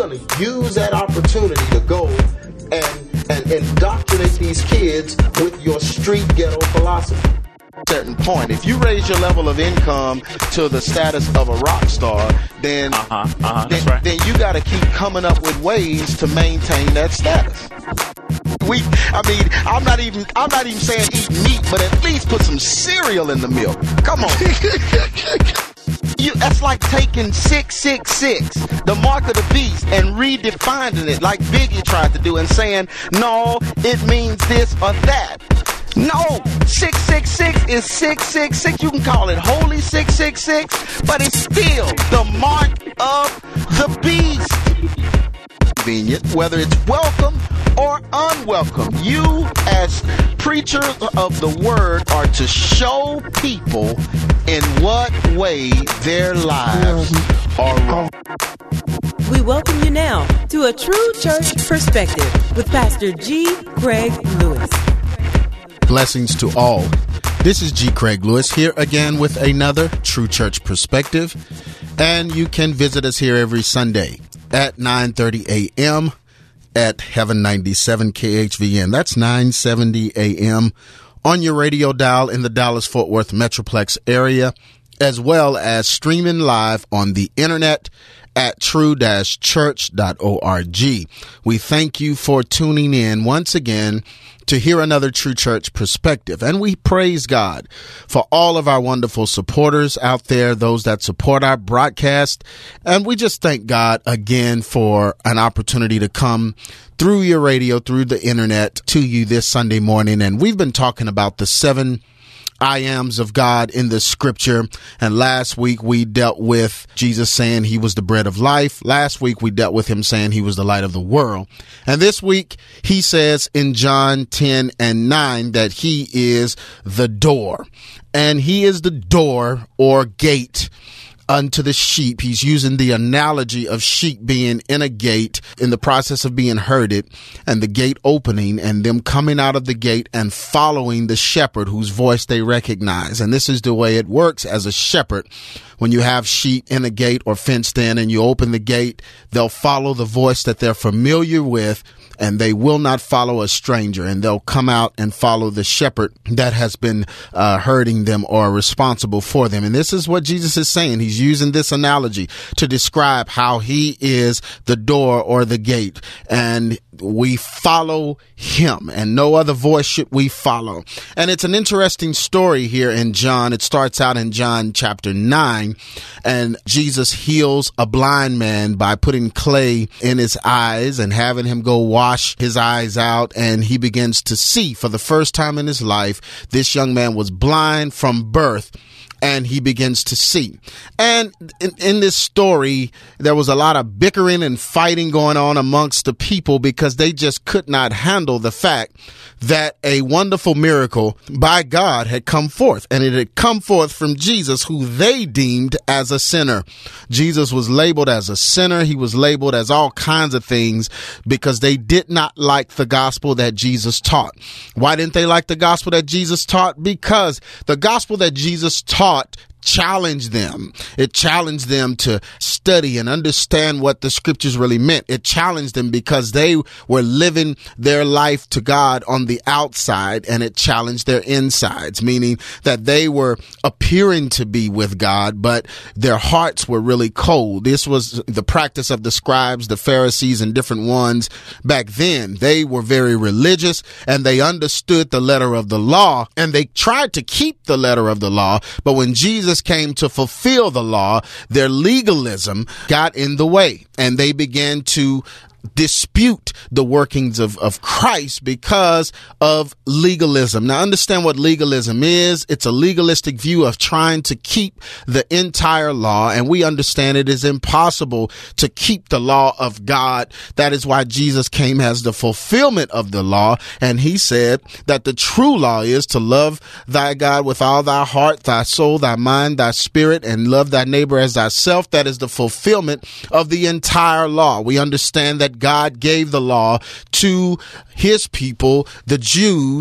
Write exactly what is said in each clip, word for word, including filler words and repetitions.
going to use that opportunity to go and, and indoctrinate these kids with your street ghetto philosophy. Certain point, if you raise your level of income to the status of a rock star, then uh-huh, uh-huh, then, that's right. then you got to keep coming up with ways to maintain that status. We, I mean, I'm not even, I'm not even saying eat meat, but at least put some cereal in the milk. Come on. You, that's like taking six six six, the mark of the beast, and redefining it like Biggie tried to do and saying, no, it means this or that. No, six six six is six six six. You can call it holy six six six, but it's still the mark of the beast. Convenient, whether it's welcome or unwelcome. You, as preachers of the word, are to show people in what way their lives are wrong. We welcome you now to A True Church Perspective with Pastor G. Craig Lewis. Blessings to all. This is G. Craig Lewis here again with another True Church Perspective. And you can visit us here every Sunday at nine thirty a.m. at Heaven ninety-seven K H V N. That's nine seventy a.m. on your radio dial in the Dallas-Fort Worth Metroplex area, as well as streaming live on the internet at true dash church dot org. We thank you for tuning in once again to hear another True Church Perspective. And we praise God for all of our wonderful supporters out there, those that support our broadcast. And we just thank God again for an opportunity to come through your radio, through the internet to you this Sunday morning. And we've been talking about the seven I ams of God in the scripture. And last week we dealt with Jesus saying he was the bread of life. Last week we dealt with him saying he was the light of the world. And this week he says in John ten and nine that he is the door. And he is the door or gate unto the sheep. He's using the analogy of sheep being in a gate in the process of being herded, and the gate opening and them coming out of the gate and following the shepherd whose voice they recognize. And this is the way it works as a shepherd. When you have sheep in a gate or fenced in and you open the gate, they'll follow the voice that they're familiar with, and they will not follow a stranger, and they'll come out and follow the shepherd that has been uh, herding them or responsible for them. And this is what Jesus is saying. He's using this analogy to describe how he is the door or the gate, and we follow him, and no other voice should we follow. And it's an interesting story here in John. It starts out in John chapter nine, and Jesus heals a blind man by putting clay in his eyes and having him go wash his eyes out, and he begins to see for the first time in his life. This young man was blind from birth, and he begins to see. And in, in this story, there was a lot of bickering and fighting going on amongst the people because they just could not handle the fact that a wonderful miracle by God had come forth, and it had come forth from Jesus, who they deemed as a sinner. Jesus was labeled as a sinner. He was labeled as all kinds of things because they did not like the gospel that Jesus taught. Why didn't they like the gospel that Jesus taught? Because the gospel that Jesus taught challenged them. It challenged them to study and understand what the scriptures really meant. It challenged them because they were living their life to God on the outside, and it challenged their insides, meaning that they were appearing to be with God, but their hearts were really cold. This was the practice of the scribes, the Pharisees, and different ones back then. They were very religious, and they understood the letter of the law, and they tried to keep the letter of the law. But when Jesus came to fulfill the law, their legalism got in the way, and they began to dispute the workings of, of Christ because of legalism. Now, understand what legalism is. It's a legalistic view of trying to keep the entire law, and we understand it is impossible to keep the law of God. That is why Jesus came as the fulfillment of the law, and he said that the true law is to love thy God with all thy heart, thy soul, thy mind, thy spirit, and love thy neighbor as thyself. That is the fulfillment of the entire law. We understand that God gave the law to his people, the Jews,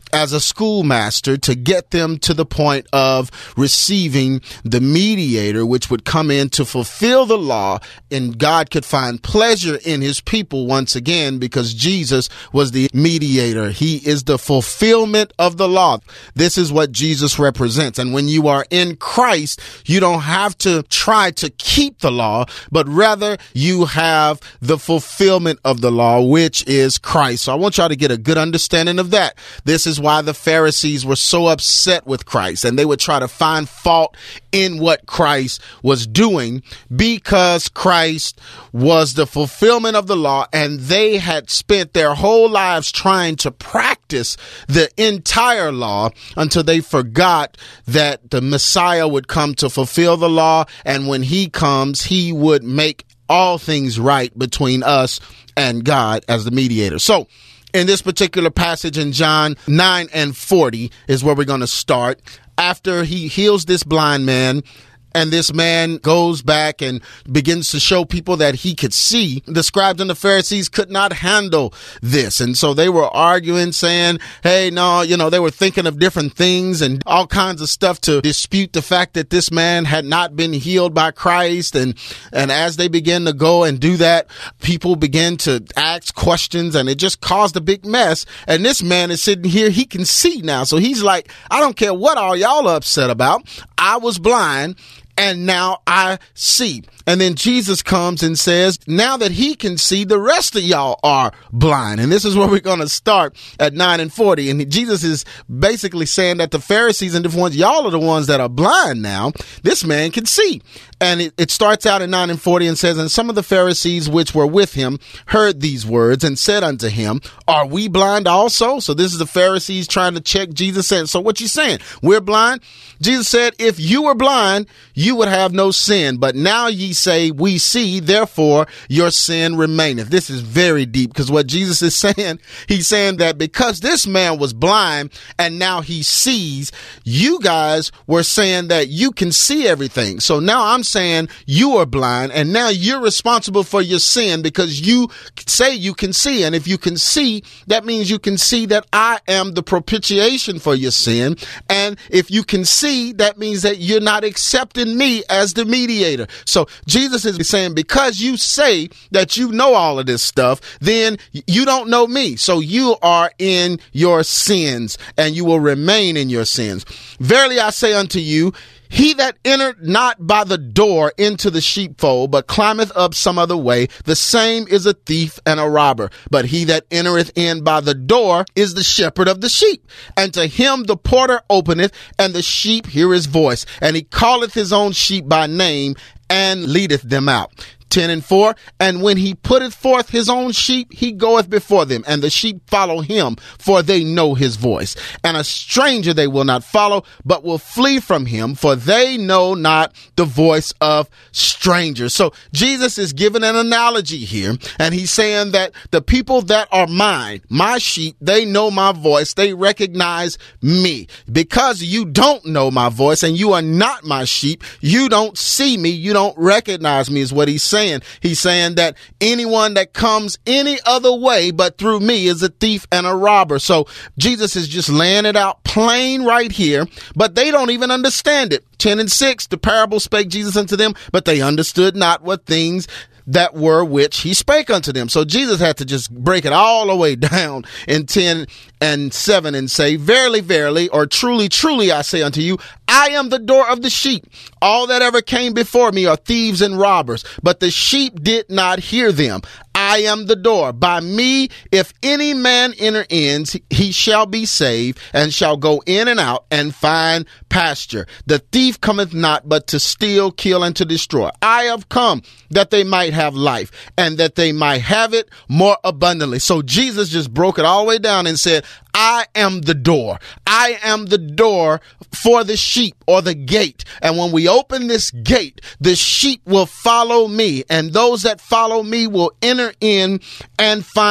as a schoolmaster to get them to the point of receiving the mediator, which would come in to fulfill the law, and God could find pleasure in his people once again because Jesus was the mediator. He is the fulfillment of the law. This is what Jesus represents. And when you are in Christ, you don't have to try to keep the law, but rather you have the fulfillment of the law, which is Christ. So I want y'all to get a good understanding of that. This is why the Pharisees were so upset with Christ, and they would try to find fault in what Christ was doing, because Christ was the fulfillment of the law, and they had spent their whole lives trying to practice the entire law until they forgot that the Messiah would come to fulfill the law, and when he comes, he would make all things right between us and God as the mediator. So in this particular passage in John nine and forty is where we're going to start. After he heals this blind man, and this man goes back and begins to show people that he could see, the scribes and the Pharisees could not handle this. And so they were arguing, saying, hey, no, you know, they were thinking of different things and all kinds of stuff to dispute the fact that this man had not been healed by Christ. And, and as they began to go and do that, people began to ask questions, and it just caused a big mess. And this man is sitting here. He can see now. So he's like, I don't care what all y'all are upset about. I was blind, and now I see. And then Jesus comes and says, now that he can see, the rest of y'all are blind. And this is where we're going to start at nine and forty. And Jesus is basically saying that the Pharisees and different ones, y'all are the ones that are blind now. This man can see. And it, it starts out at nine and forty and says, and some of the Pharisees which were with him heard these words and said unto him, are we blind also? So this is the Pharisees trying to check Jesus, saying, so what you saying? We're blind? Jesus said, if you were blind, you would have no sin. But now ye say, we see, therefore your sin remaineth. This is very deep, because what Jesus is saying, he's saying that because this man was blind and now he sees, you guys were saying that you can see everything. So now I'm saying you are blind, and now you're responsible for your sin because you say you can see. And if you can see, that means you can see that I am the propitiation for your sin. And if you can see, that means that you're not accepting me as the mediator. So Jesus is saying, because you say that you know all of this stuff, then you don't know me. So you are in your sins, and you will remain in your sins. Verily I say unto you, he that entered not by the door into the sheepfold, but climbeth up some other way, the same is a thief and a robber. But he that entereth in by the door is the shepherd of the sheep. And to him the porter openeth, and the sheep hear his voice. And he calleth his own sheep by name, and leadeth them out. ten and four, and when he putteth forth his own sheep, he goeth before them, and the sheep follow him, for they know his voice. And a stranger they will not follow, but will flee from him, for they know not the voice of strangers. So Jesus is giving an analogy here, and he's saying that the people that are mine, my sheep, they know my voice, they recognize me. Because you don't know my voice, and you are not my sheep, you don't see me, you don't recognize me, is what he's saying. He's saying that anyone that comes any other way but through me is a thief and a robber. So Jesus is just laying it out plain right here, but they don't even understand it. ten and six, the parable spake Jesus unto them, but they understood not what things that were which he spake unto them. So Jesus had to just break it all the way down in ten and seven and say, verily, verily, or truly, truly, I say unto you, I am the door of the sheep. All that ever came before me are thieves and robbers, but the sheep did not hear them. I am the door. By me, if any man enter in, he shall be saved, and shall go in and out and find pasture. The thief cometh not but to steal, kill, and to destroy. I have come that they might have life, and that they might have it more abundantly. So Jesus just broke it all the way down and said, I am the door. I am the door for the sheep, or the gate. And when we open this gate, the sheep will follow me, and those that follow me will enter in and find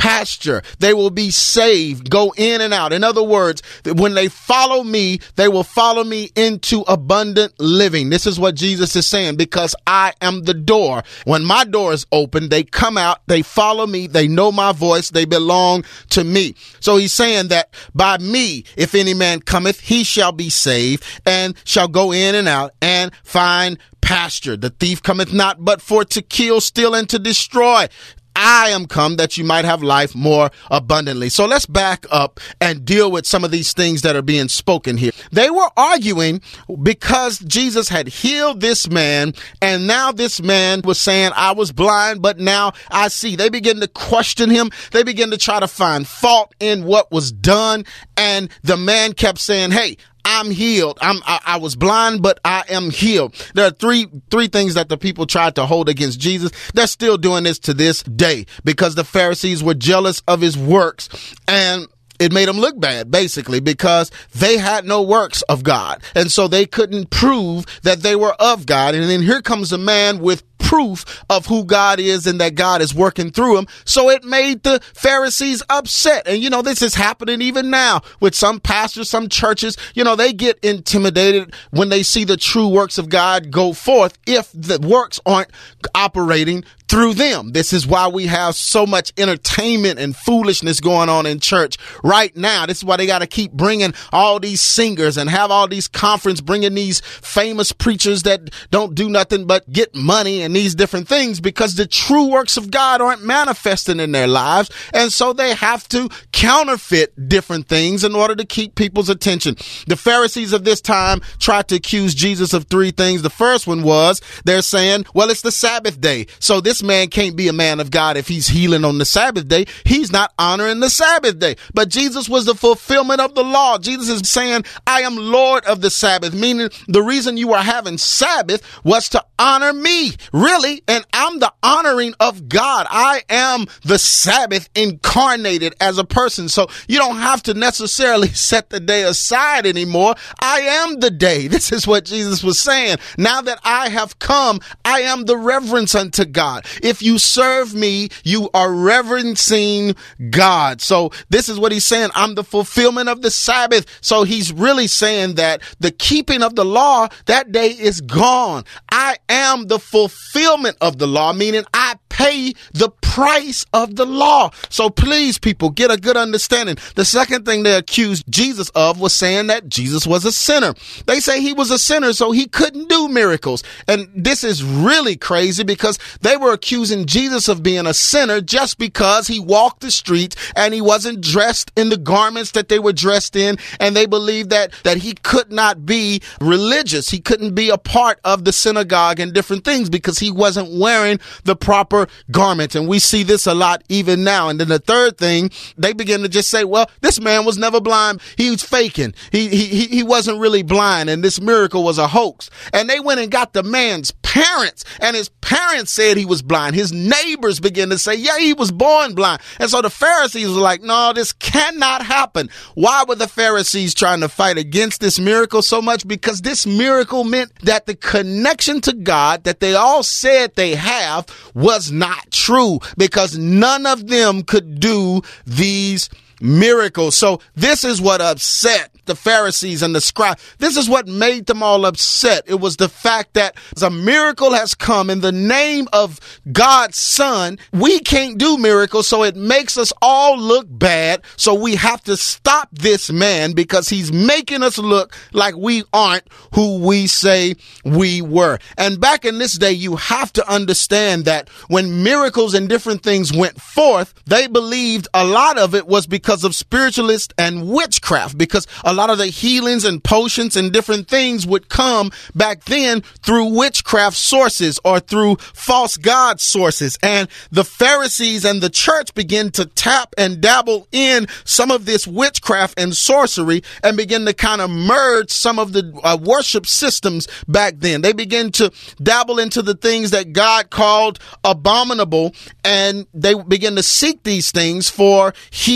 pasture. They will be saved, go in and out. In other words, when they follow me, they will follow me into abundant living. This is what Jesus is saying, because I am the door. When my door is open, they come out, they follow me, they know my voice, they belong to me. So he's saying that by me, if any man cometh, he shall be saved and shall go in and out and find pasture. The thief cometh not but for to kill, steal, and to destroy. I am come that you might have life more abundantly. So let's back up and deal with some of these things that are being spoken here. They were arguing because Jesus had healed this man, and now this man was saying, I was blind, but now I see. They begin to question him. They begin to try to find fault in what was done. And the man kept saying, hey, I'm healed. I'm, I, I was blind, but I am healed. There are three, three things that the people tried to hold against Jesus. They're still doing this to this day because the Pharisees were jealous of his works, and it made them look bad, basically, because they had no works of God. And so they couldn't prove that they were of God. And then here comes a man with proof of who God is and that God is working through him. So it made the Pharisees upset. And, you know, this is happening even now with some pastors, some churches. You know, they get intimidated when they see the true works of God go forth if the works aren't operating through them. This is why we have so much entertainment and foolishness going on in church right now. This is why they got to keep bringing all these singers and have all these conferences, bringing these famous preachers that don't do nothing but get money and these different things, because the true works of God aren't manifesting in their lives. And so they have to counterfeit different things in order to keep people's attention. The Pharisees of this time tried to accuse Jesus of three things. The first one was they're saying, well, it's the Sabbath day, so this man can't be a man of God if he's healing on the Sabbath day. He's not honoring the Sabbath day. But Jesus was the fulfillment of the law. Jesus is saying, I am Lord of the Sabbath, meaning the reason you are having Sabbath was to honor me, really. And I'm the honoring of God. I am the Sabbath incarnated as a person. So you don't have to necessarily set the day aside anymore. I am the day. This is what Jesus was saying. Now that I have come, I am the reverence unto God. If you serve me, you are reverencing God. So this is what he's saying. I'm the fulfillment of the Sabbath. So he's really saying that the keeping of the law, that day is gone. I am the fulfillment of the law, meaning I pay the price of the law. So please, people, get a good understanding. The second thing they accused Jesus of was saying that Jesus was a sinner. They say he was a sinner, so he couldn't do miracles. And this is really crazy because they were accusing Jesus of being a sinner just because he walked the streets and he wasn't dressed in the garments that they were dressed in. And they believed that, that he could not be religious. He couldn't be a part of the synagogue and different things because he wasn't wearing the proper garment. And we see this a lot even now. And then the third thing, they begin to just say, well, this man was never blind. He was faking. He, he, he wasn't really blind. And this miracle was a hoax. And they went and got the man's parents, and his parents said he was blind. His neighbors began to say, yeah, he was born blind. And so the Pharisees were like, no, this cannot happen. Why were the Pharisees trying to fight against this miracle so much? Because this miracle meant that the connection to God that they all said they have was not true, because none of them could do these miracles. So this is what upset the Pharisees and the scribes. This is what made them all upset. It was the fact that a miracle has come in the name of God's Son. We can't do miracles, so it makes us all look bad. So we have to stop this man because he's making us look like we aren't who we say we were. And back in this day, you have to understand that when miracles and different things went forth, they believed a lot of it was because of spiritualists and witchcraft, because a lot of the healings and potions and different things would come back then through witchcraft sources or through false god sources. And the Pharisees and the church begin to tap and dabble in some of this witchcraft and sorcery and begin to kind of merge some of the uh, worship systems back then. They begin to dabble into the things that God called abominable, and they begin to seek these things for healings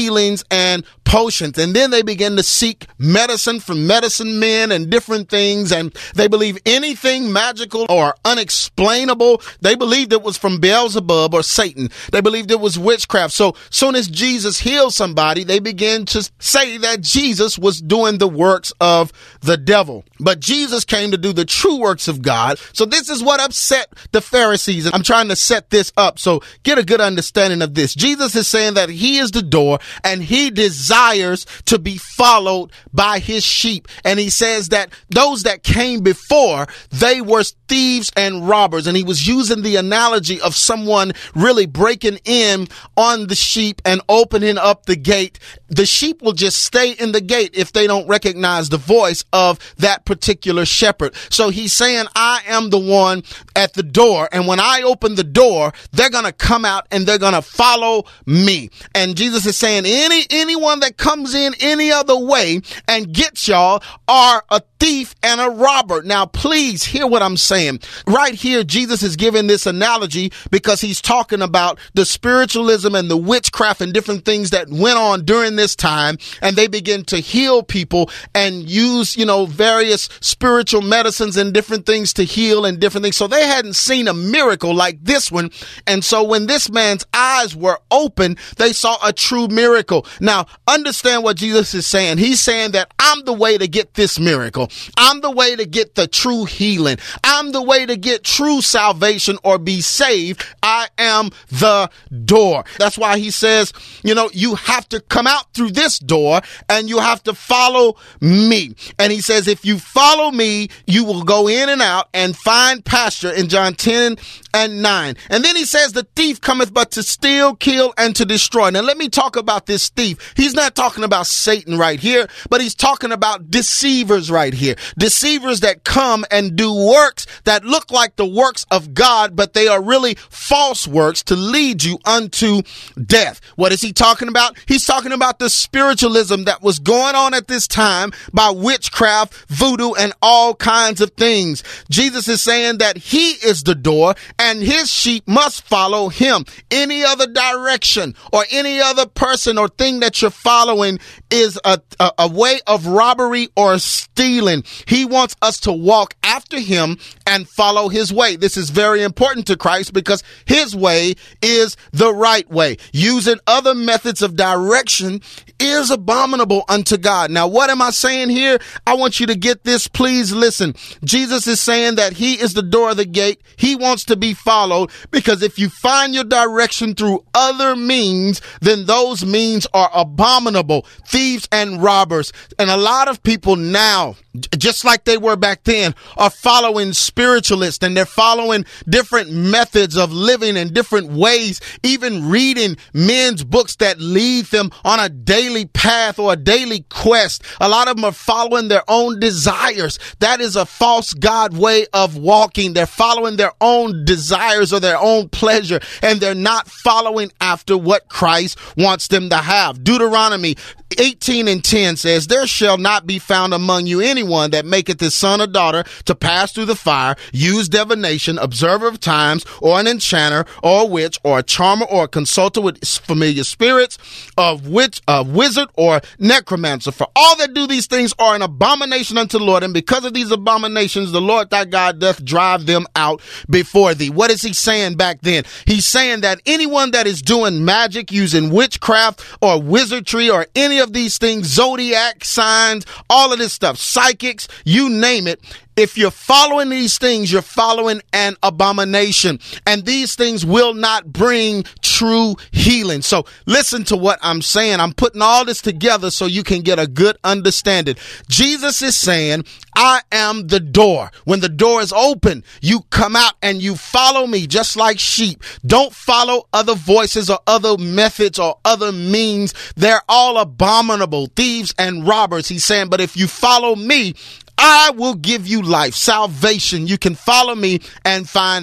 and potions. And then they begin to seek medicine from medicine men and different things. And they believe anything magical or unexplainable, they believed it was from Beelzebub or Satan. They believed it was witchcraft. So soon as Jesus healed somebody, they began to say that Jesus was doing the works of the devil. But Jesus came to do the true works of God. So this is what upset the Pharisees. And I'm trying to set this up. So get a good understanding of this. Jesus is saying that he is the door and he desires to be followed by his sheep. And he says that those that came before, they were thieves and robbers. And he was using the analogy of someone really breaking in on the sheep and opening up the gate. The sheep will just stay in the gate if they don't recognize the voice of that particular shepherd. So he's saying, I am the one at the door. And when I open the door, they're going to come out and they're going to follow me. And Jesus is saying, any, anyone that comes in any other way and gets y'all are a thief and a robber. Now, please hear what I'm saying. Right here, Jesus is giving this analogy because he's talking about the spiritualism and the witchcraft and different things that went on during this time. And they begin to heal people and use, you know, various spiritual medicines and different things to heal and different things. So they hadn't seen a miracle like this one. And so when this man's eyes were open, they saw a true miracle. Now, understand what Jesus is saying. He's saying that I'm the way to get this miracle. I'm the way to get the true healing. I'm the way to get true salvation or be saved. I am the door. That's why he says, you know, you have to come out through this door and you have to follow me. And he says, if you follow me, you will go in and out and find pasture in John ten and nine. And then he says, the thief cometh but to steal, kill, and to destroy. Now, let me talk about this thief. He's not talking about Satan right here, but he's talking about deceivers right here. Deceivers that come and do works that look like the works of God, but they are really false works to lead you unto death. What is he talking about? He's talking about the spiritualism that was going on at this time by witchcraft, voodoo, and all kinds of things. Jesus is saying that he is the door and his sheep must follow him. Any other direction or any other person or thing that you're following is a, a, a way of robbery or stealing. He wants us to walk after him and follow his way. This is very important to Christ because his way is the right way. Using other methods of direction is abominable unto God. Now, what am I saying here? I want you to get this. Please listen. Jesus is saying that he is the door of the gate. He wants to be followed because if you find your direction through other means, then those means are abominable. Thieves and robbers. And a lot of people now, just like they were back then, are following spiritualists and they're following different methods of living and different ways, even reading men's books that lead them on a daily path or a daily quest. A lot of them are following their own desires. That is a false God way of walking. They're following their own desires or their own pleasure, and they're not following after what Christ wants them to have. Deuteronomy eighteen and ten says, there shall not be found among you anyone that maketh his son or daughter to pass through the fire, use divination, observer of times, or an enchanter, or a witch, or a charmer, or a consulter with familiar spirits, of witch, a wizard, or necromancer. For all that do these things are an abomination unto the Lord, and because of these abominations, the Lord thy God doth drive them out before thee. What is he saying back then? He's saying that anyone that is doing magic, using witchcraft, or wizardry, or any of these things, zodiac signs, all of this stuff, psychics, you name it, if you're following these things, you're following an abomination, and these things will not bring true healing. So listen to what I'm saying. I'm putting all this together so you can get a good understanding. Jesus is saying, I am the door. When the door is open, you come out and you follow me just like sheep. Don't follow other voices or other methods or other means. They're all abominable, thieves and robbers. He's saying, but if you follow me, I will give you life, salvation. You can follow me and find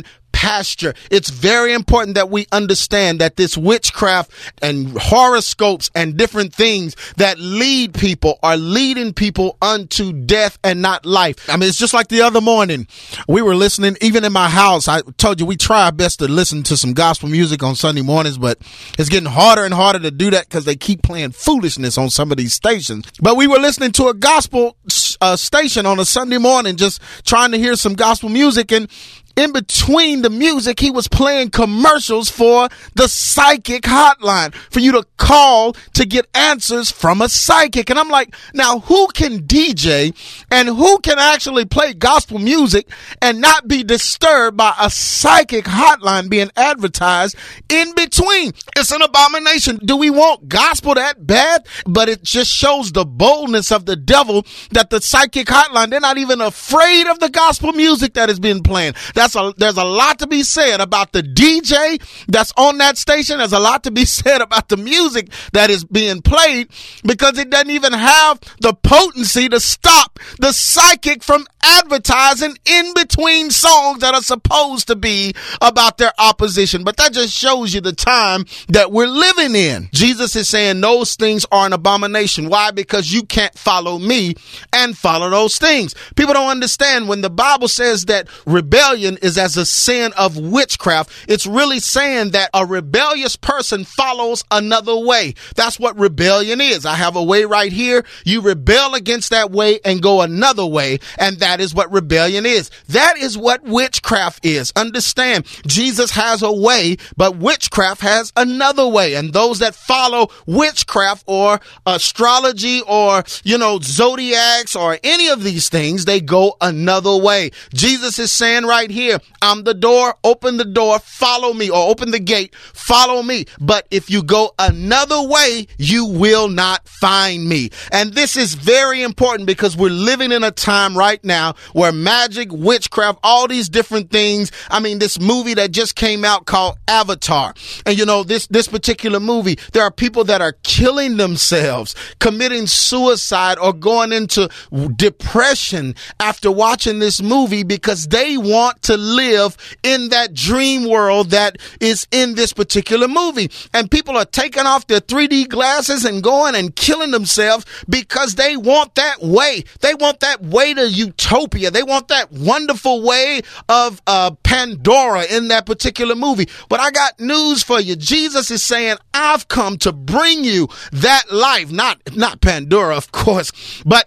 pasture. It's very important that we understand that this witchcraft and horoscopes and different things that lead people are leading people unto death and not life. I mean, it's just like the other morning we were listening, even in my house. I told you we try our best to listen to some gospel music on Sunday mornings, but it's getting harder and harder to do that because they keep playing foolishness on some of these stations. But we were listening to a gospel uh, station on a Sunday morning, just trying to hear some gospel music, and in between the music, he was playing commercials for the psychic hotline for you to call to get answers from a psychic. And I'm like, now who can D J and who can actually play gospel music and not be disturbed by a psychic hotline being advertised in between? It's an abomination. Do we want gospel that bad? But it just shows the boldness of the devil that the psychic hotline, they're not even afraid of the gospel music that is being played. That's a, there's a lot to be said about the D J that's on that station. There's a lot to be said about the music that is being played, because it doesn't even have the potency to stop the psychic from advertising in between songs that are supposed to be about their opposition. But that just shows you the time that we're living in. Jesus is saying those things are an abomination. Why? Because you can't follow me and follow those things. People don't understand when the Bible says that rebellion is as a sin of witchcraft. It's really saying that a rebellious person follows another way. That's what rebellion is. I have a way right here. You rebel against that way and go another way. And that is what rebellion is. That is what witchcraft is. Understand, Jesus has a way, but witchcraft has another way. And those that follow witchcraft or astrology or, you know, zodiacs or any of these things, they go another way. Jesus is saying right here, I'm the door, open the door, follow me, or open the gate, follow me. But if you go another way, you will not find me. And this is very important because we're living in a time right now where magic, witchcraft, all these different things. I mean, this movie that just came out called Avatar. And you know, this, this particular movie, there are people that are killing themselves, committing suicide, or going into depression after watching this movie because they want to live in that dream world that is in this particular movie. And people are taking off their three D glasses and going and killing themselves because they want that way. They want that way to utopia. They want that wonderful way of uh, Pandora in that particular movie. But I got news for you. Jesus is saying, I've come to bring you that life. Not, not Pandora, of course, but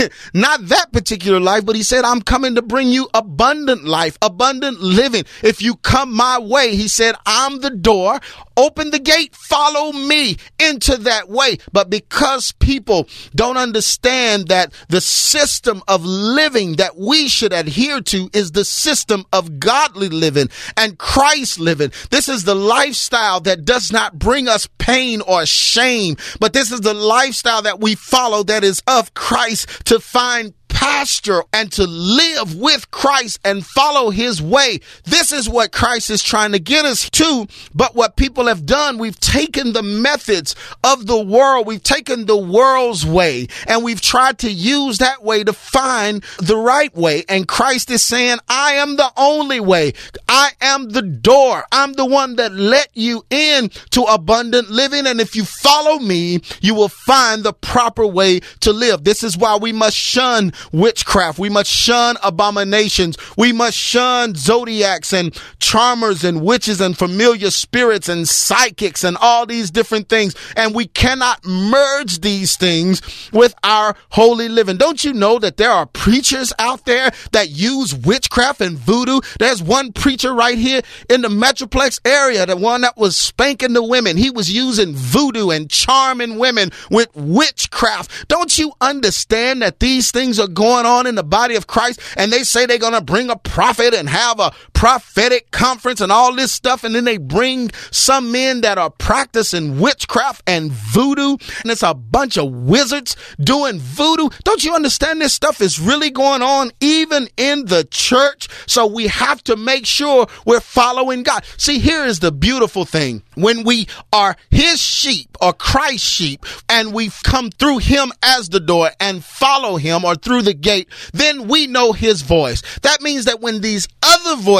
not that particular life. But he said, I'm coming to bring you abundant life, abundant living. If you come my way, he said, I'm the door. Open the gate, follow me into that way. But because people don't understand that the system of living that we should adhere to is the system of godly living and Christ living. This is the lifestyle that does not bring us pain or shame, but this is the lifestyle that we follow that is of Christ, to find pasture and to live with Christ and follow his way. This is what Christ is trying to get us to. But what people have done, we've taken the methods of the world. We've taken the world's way and we've tried to use that way to find the right way. And Christ is saying, I am the only way. I am the door. I'm the one that let you in to abundant living. And if you follow me, you will find the proper way to live. This is why we must shun witchcraft. We must shun abominations. We must shun zodiacs and charmers and witches and familiar spirits and psychics and all these different things. And we cannot merge these things with our holy living. Don't you know that there are preachers out there that use witchcraft and voodoo? There's one preacher right here in the Metroplex area, the one that was spanking the women. He was using voodoo and charming women with witchcraft. Don't you understand that these things are going on in the body of Christ? And they say they're going to bring a prophet and have a prophetic conference and all this stuff. And then they bring some men that are practicing witchcraft and voodoo. And it's a bunch of wizards doing voodoo. Don't you understand this stuff is really going on even in the church? So we have to make sure we're following God. See, here is the beautiful thing. When we are his sheep or Christ's sheep and we've come through him as the door and follow him or through the gate, then we know his voice. That means that when these other voices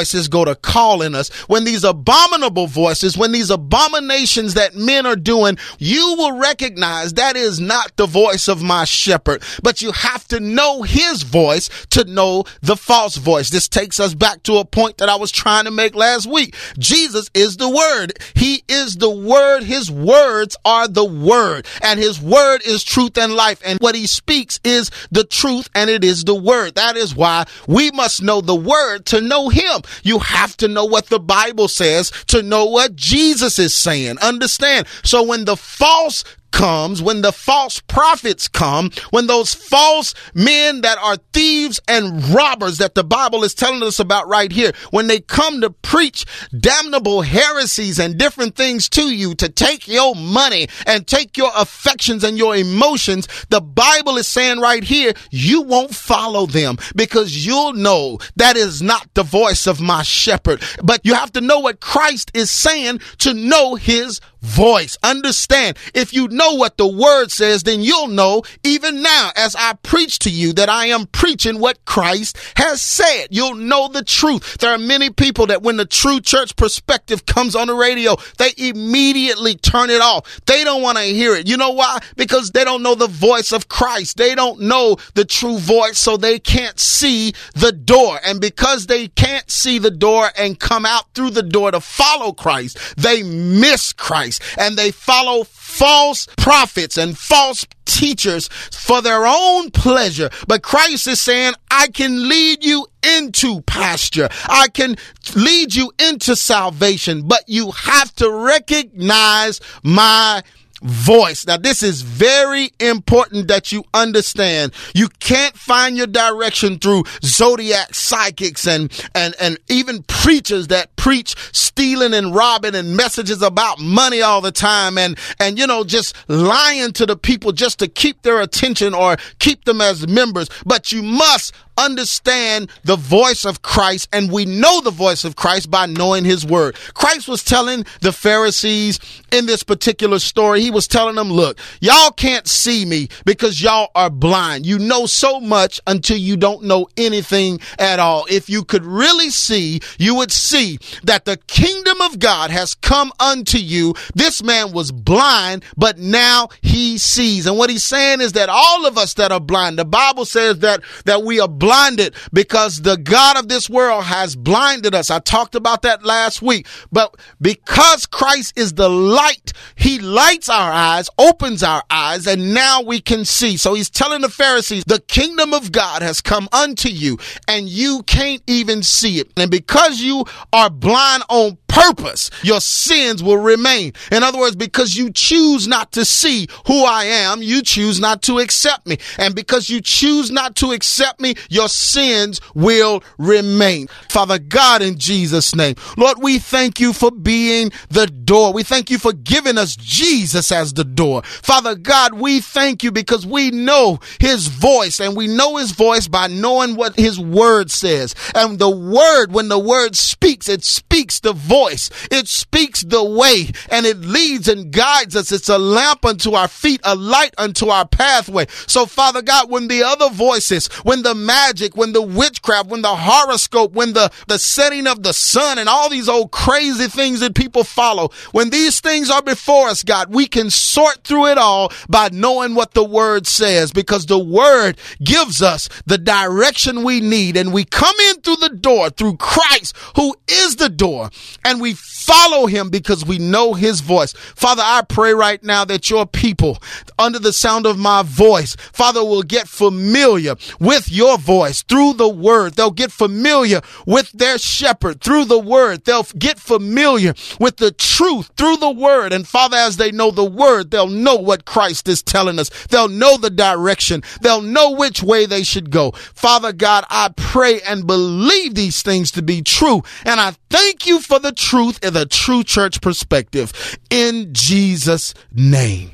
voices go to calling us, when these abominable voices, when these abominations that men are doing, you will recognize that is not the voice of my shepherd. But you have to know his voice to know the false voice. This takes us back to a point that I was trying to make last week. Jesus is the word. He is the word. His words are the word, and his word is truth and life. And what he speaks is the truth, and it is the word. That is why we must know the word to know him. You have to know what the Bible says to know what Jesus is saying. Understand? So when the false comes, when the false prophets come, when those false men that are thieves and robbers that the Bible is telling us about right here, when they come to preach damnable heresies and different things to you, to take your money and take your affections and your emotions, the Bible is saying right here, you won't follow them, because you'll know that is not the voice of my shepherd. But you have to know what Christ is saying to know his voice. Understand, if you know what the word says, then you'll know even now as I preach to you that I am preaching what Christ has said. You'll know the truth. There are many people that when the True Church Perspective comes on the radio, they immediately turn it off. They don't want to hear it. You know why? Because they don't know the voice of Christ. They don't know the true voice, so they can't see the door. And because they can't see the door and come out through the door to follow Christ, they miss Christ. And they follow false prophets and false teachers for their own pleasure. But Christ is saying, I can lead you into pasture. I can lead you into salvation, but you have to recognize my voice. Now, this is very important that you understand. You can't find your direction through zodiac psychics and, and, and even preachers that preach stealing and robbing and messages about money all the time and, and, you know, just lying to the people just to keep their attention or keep them as members. But you must understand the voice of Christ, and we know the voice of Christ by knowing his word. Christ was telling the Pharisees in this particular story, he was telling them, look, y'all can't see me because y'all are blind. You know so much until you don't know anything at all. If you could really see, you would see that the kingdom of God has come unto you. This man was blind, but now he sees. And what he's saying is that all of us that are blind, the Bible says that, that we are blind blinded because the God of this world has blinded us. I talked about that last week. But because Christ is the light, he lights our eyes, opens our eyes, and now we can see. So he's telling the Pharisees, the kingdom of God has come unto you, and you can't even see it. And because you are blind on purpose, your sins will remain. In other words, because you choose not to see who I am, you choose not to accept me. And because you choose not to accept me, your sins will remain. Father God, in Jesus' name, Lord, we thank you for being the door. We thank you for giving us Jesus as the door. Father God, we thank you because we know his voice, and we know his voice by knowing what his word says. And the word, when the word speaks, it speaks the voice. It speaks the way, and it leads and guides us. It's a lamp unto our feet, a light unto our pathway. So, Father God, when the other voices, when the magic, when the witchcraft, when the horoscope, when the, the setting of the sun and all these old crazy things that people follow, when these things are before us, God, we can sort through it all by knowing what the word says, because the word gives us the direction we need, and we come in through the door through Christ, who is the door, and we follow him because we know his voice. Father, I pray right now that your people, under the sound of my voice, Father, will get familiar with your voice through the word. They'll get familiar with their shepherd through the word. They'll get familiar with the truth through the word. And Father, as they know the word, they'll know what Christ is telling us. They'll know the direction. They'll know which way they should go. Father God, I pray and believe these things to be true. And I thank you for the truth and the True Church Perspective in Jesus' name.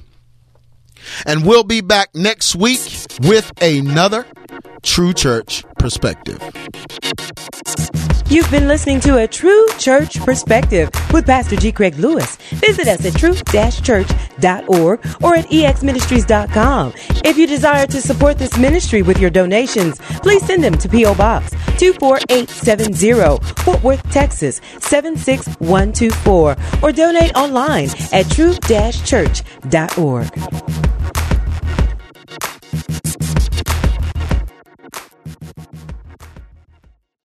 And we'll be back next week with another True Church Perspective. You've been listening to A True Church Perspective with Pastor G. Craig Lewis. Visit us at true church dot org or at e x ministries dot com. If you desire to support this ministry with your donations, please send them to P O. Box two four eight seven zero, Fort Worth, Texas seven six one two four, or donate online at true church dot org.